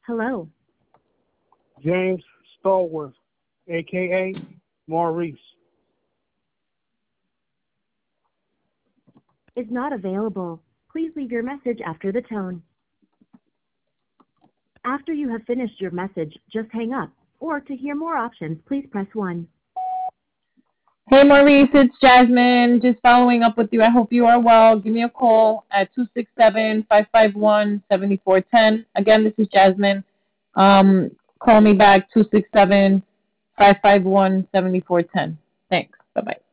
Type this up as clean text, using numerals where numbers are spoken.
Hello. James Stallworth, a.k.a. Maurice. Is not available. Please leave your message after the tone. After you have finished your message, just hang up. Or to hear more options, please press 1. Hey Maurice, it's Jasmine. Just following up with you. I hope you are well. Give me a call at 267-551-7410. Again, this is Jasmine. Call me back 267-551-7410. Thanks. Bye-bye.